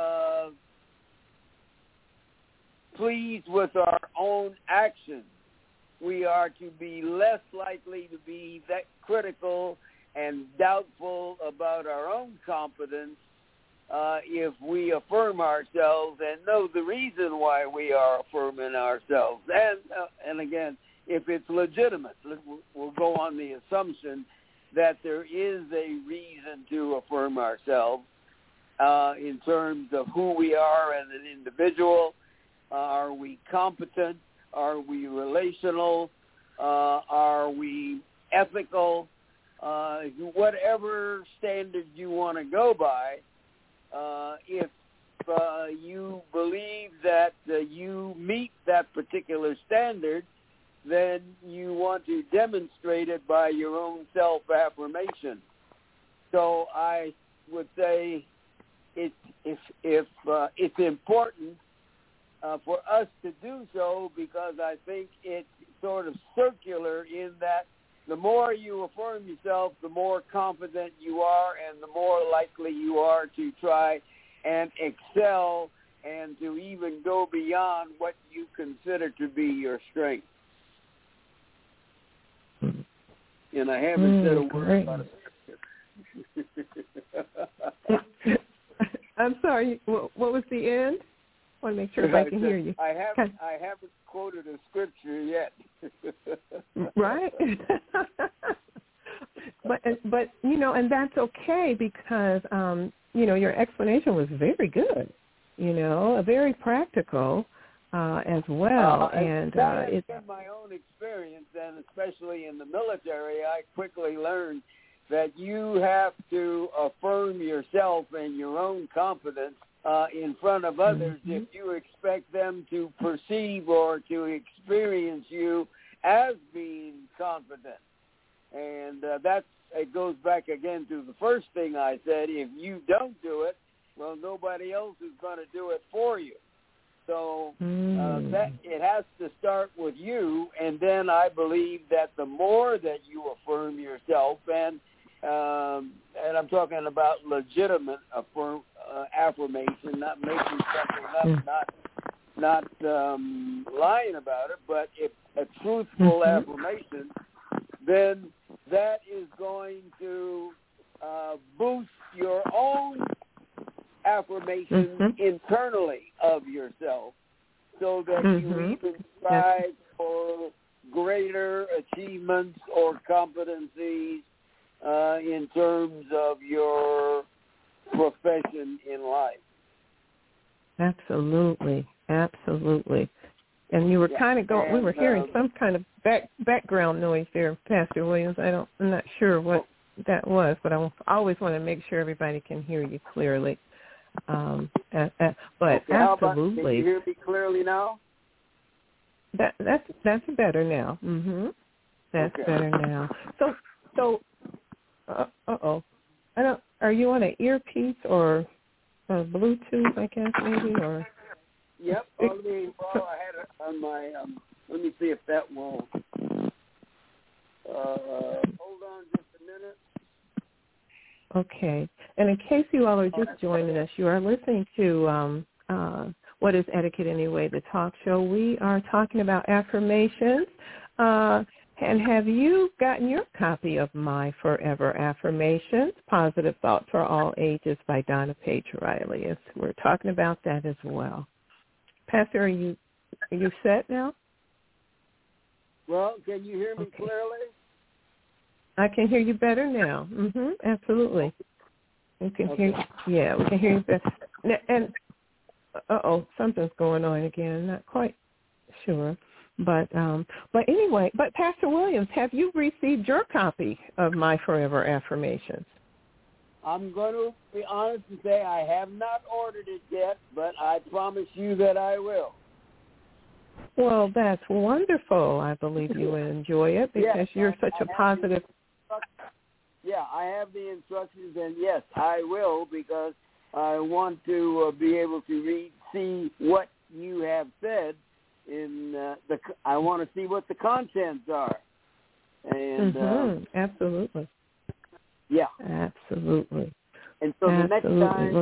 pleased with our own actions. We are to be less likely to be that critical and doubtful about our own competence if we affirm ourselves and know the reason why we are affirming ourselves. And again, if it's legitimate, we'll go on the assumption that there is a reason to affirm ourselves in terms of who we are as an individual. Are we competent? Are we relational? Are we ethical? Whatever standard you want to go by, if you believe that you meet that particular standard, then you want to demonstrate it by your own self-affirmation. So I would say if it's important for us to do so, because I think it's sort of circular in that the more you affirm yourself, the more confident you are and the more likely you are to try and excel and to even go beyond what you consider to be your strength. And I haven't said a word about it. I'm sorry, what was the end? I want to make sure if I can hear you. I haven't quoted a scripture yet. Right. But and that's okay because your explanation was very good. Very practical as well. And it's been my own experience, and especially in the military, I quickly learned that you have to affirm yourself and your own confidence in front of others if you expect them to perceive or to experience you as being confident. And it goes back again to the first thing I said. If you don't do it, well, nobody else is going to do it for you. So that it has to start with you, and then I believe that the more that you affirm yourself, and I'm talking about legitimate affirmation, not making something up, not lying about it, but if a truthful affirmation, then that is going to boost your own affirmation internally of yourself, so that you even strive for greater achievements or competencies in terms of your profession in life. Absolutely. And you were kind of going. We were hearing some kind of background noise there, Pastor Williams. I'm not sure what that was, but I always want to make sure everybody can hear you clearly. But okay, absolutely. Can you hear me clearly now? That's better now. That's better now. So. Are you on an earpiece or a Bluetooth? I guess maybe or. Yep. I had it on my. Let me see if that will. Hold on just a minute. Okay. And in case you all are just joining us, you are listening to What is Etiquette Anyway, the talk show. We are talking about affirmations. And have you gotten your copy of My Forever Affirmations, Positive Thoughts for All Ages by Donna Page Riley? We're talking about that as well. Pastor, are you set now? Well, can you hear me clearly? I can hear you better now. Absolutely. We can hear. Yeah, we can hear you better. And something's going on again. Not quite sure. But anyway, Pastor Williams, have you received your copy of My Forever Affirmations? I'm going to be honest and say I have not ordered it yet, but I promise you that I will. Well, that's wonderful. I believe you will enjoy it because you're such a positive. Yeah, I have the instructions, and yes, I will, because I want to be able to see what you have said. I want to see what the contents are. And absolutely. Yeah. Absolutely. And so the next time,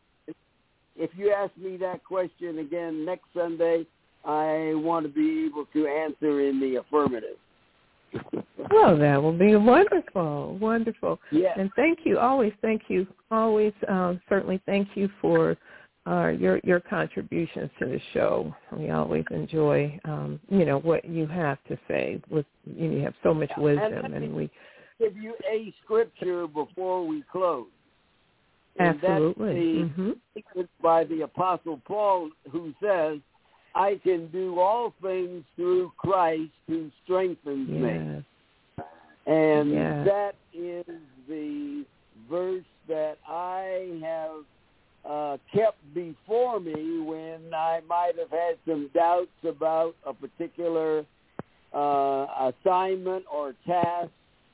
if you ask me that question again next Sunday, I want to be able to answer in the affirmative. Well, that will be wonderful, wonderful. Yes. And thank you, always, certainly thank you for your contributions to the show. We always enjoy, what you have to say. You have so much wisdom, and we give you a scripture before we close. Absolutely. And that's by the Apostle Paul, who says, I can do all things through Christ who strengthens me. And that is the verse that I have kept before me when I might have had some doubts about a particular assignment or task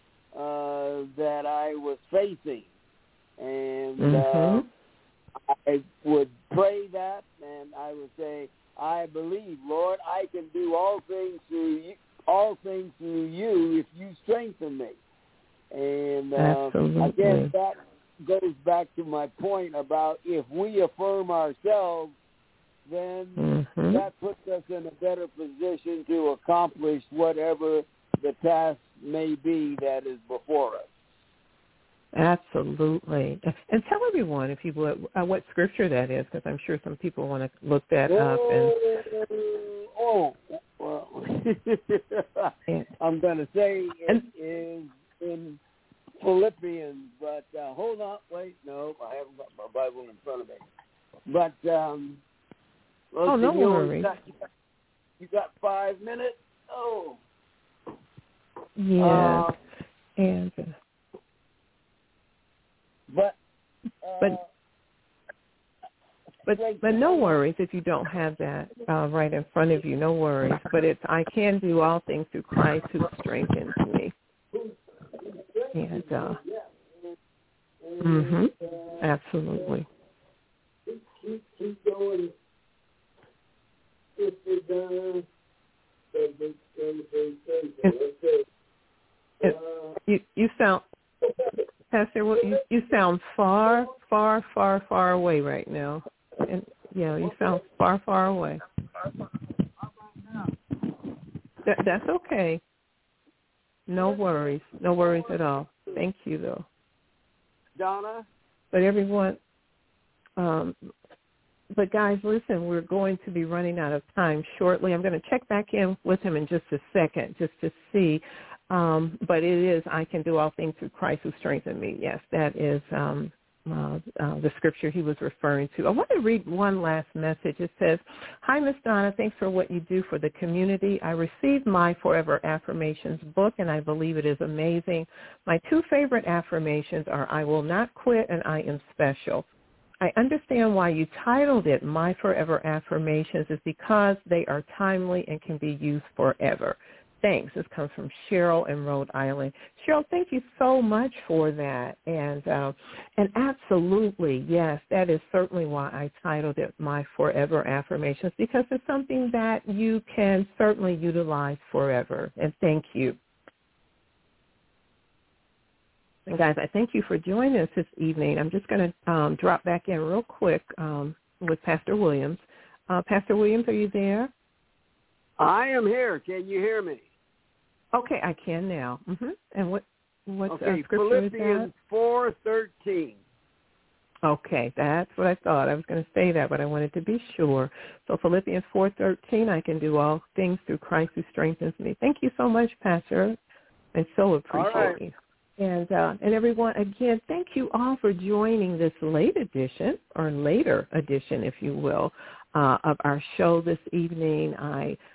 that I was facing. And I would pray that, and I would say, I believe, Lord, I can do all things through you if you strengthen me. And again, that goes back to my point about if we affirm ourselves, then that puts us in a better position to accomplish whatever the task may be that is before us. Absolutely. And tell everyone, if you would, what scripture that is, because I'm sure some people want to look that up. I'm going to say it is in Philippians, but hold on, wait, no, I haven't got my Bible in front of me. But, no worries. You got 5 minutes? Oh. Yeah. But no worries if you don't have that right in front of you. No worries. But it's I can do all things through Christ who strengthens me. And absolutely. Keep going. You sound, Pastor, you sound far, far, far, far away right now. And you sound far, far away. That's okay. No worries at all. Thank you, though. Donna? But everyone, but guys, listen, we're going to be running out of time shortly. I'm going to check back in with him in just a second just to see. But it is, I can do all things through Christ who strengthens me. Yes, that is the scripture he was referring to. I want to read one last message. It says, Hi, Miss Donna. Thanks for what you do for the community. I received my Forever Affirmations book, and I believe it is amazing. My 2 favorite affirmations are I will not quit and I am special. I understand why you titled it My Forever Affirmations is because they are timely and can be used forever. Thanks. This comes from Cheryl in Rhode Island. Cheryl, thank you so much for that. And absolutely, yes, that is certainly why I titled it My Forever Affirmations, because it's something that you can certainly utilize forever. And thank you. And guys, I thank you for joining us this evening. I'm just going to drop back in real quick with Pastor Williams. Pastor Williams, are you there? I am here. Can you hear me? Okay, I can now. And what scripture Philippians is that? 4:13. Okay, that's what I thought. I was going to say that, but I wanted to be sure. So Philippians 4:13, I can do all things through Christ who strengthens me. Thank you so much, Pastor. I so appreciate you. And everyone, again, thank you all for joining this later edition, if you will, of our show this evening.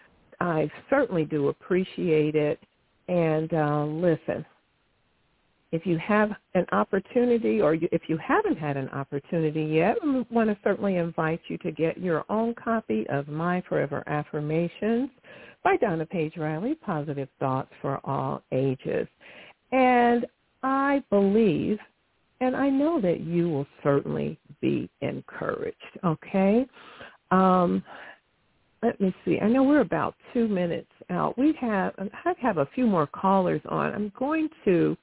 I certainly do appreciate it. And listen, if you have an opportunity, or if you haven't had an opportunity yet, I want to certainly invite you to get your own copy of My Forever Affirmations by Donna Page Riley, Positive Thoughts for All Ages. And I believe, and I know that you will certainly be encouraged, okay? Let me see. I know we're about 2 minutes out. I have a few more callers on. I'm going to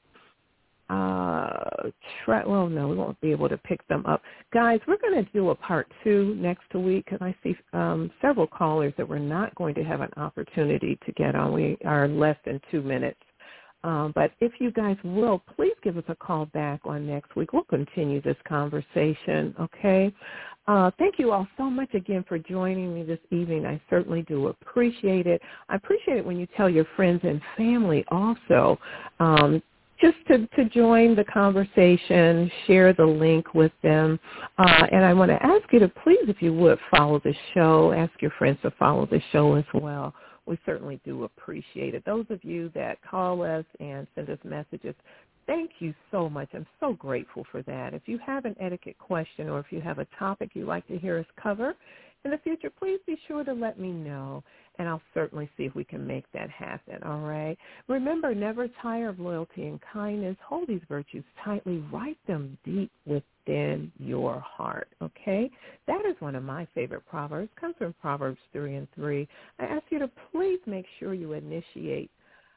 try. Well, no, we won't be able to pick them up. Guys, we're going to do a part 2 next week because I see several callers that we're not going to have an opportunity to get on. We are less than 2 minutes. But if you guys will, please give us a call back on next week. We'll continue this conversation, okay? Thank you all so much again for joining me this evening. I certainly do appreciate it. I appreciate it when you tell your friends and family also just to join the conversation, share the link with them. And I want to ask you to please, if you would, follow the show. Ask your friends to follow the show as well. We certainly do appreciate it. Those of you that call us and send us messages, thank you so much. I'm so grateful for that. If you have an etiquette question or if you have a topic you'd like to hear us cover in the future, please be sure to let me know, and I'll certainly see if we can make that happen, all right? Remember, never tire of loyalty and kindness. Hold these virtues tightly. Write them deep within your heart, okay? That is one of my favorite proverbs. It comes from Proverbs 3:3. I ask you to please make sure you initiate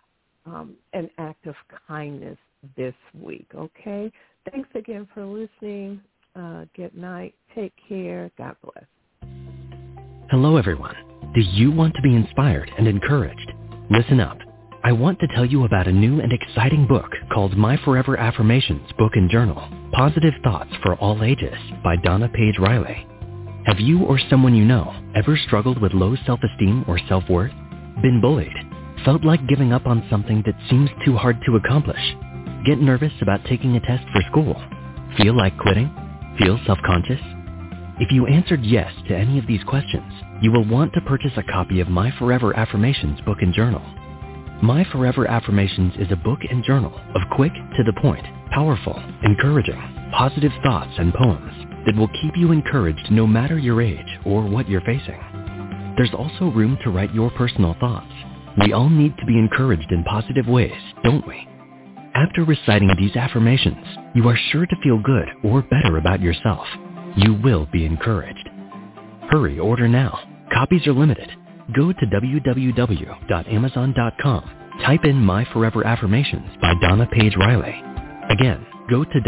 an act of kindness this week, okay? Thanks again for listening. Good night. Take care. God bless. Hello, everyone. Do you want to be inspired and encouraged? Listen up. I want to tell you about a new and exciting book called My Forever Affirmations Book and Journal, Positive Thoughts for All Ages by Donna Page Riley. Have you or someone you know ever struggled with low self-esteem or self-worth? Been bullied? Felt like giving up on something that seems too hard to accomplish? Get nervous about taking a test for school? Feel like quitting? Feel self-conscious? If you answered yes to any of these questions, you will want to purchase a copy of My Forever Affirmations Book and Journal. My Forever Affirmations is a book and journal of quick, to-the-point, powerful, encouraging, positive thoughts and poems that will keep you encouraged no matter your age or what you're facing. There's also room to write your personal thoughts. We all need to be encouraged in positive ways, don't we? After reciting these affirmations, you are sure to feel good or better about yourself. You will be encouraged. Hurry, order now. Copies are limited. Go to www.amazon.com. Type in My Forever Affirmations by Donna Page Riley. Again, go to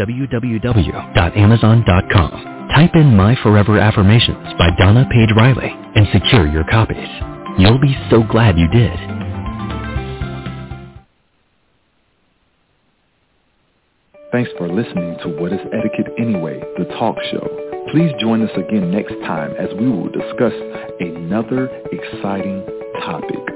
www.amazon.com. Type in My Forever Affirmations by Donna Page Riley and secure your copies. You'll be so glad you did. Thanks for listening to What is Etiquette Anyway, the talk show. Please join us again next time as we will discuss another exciting topic.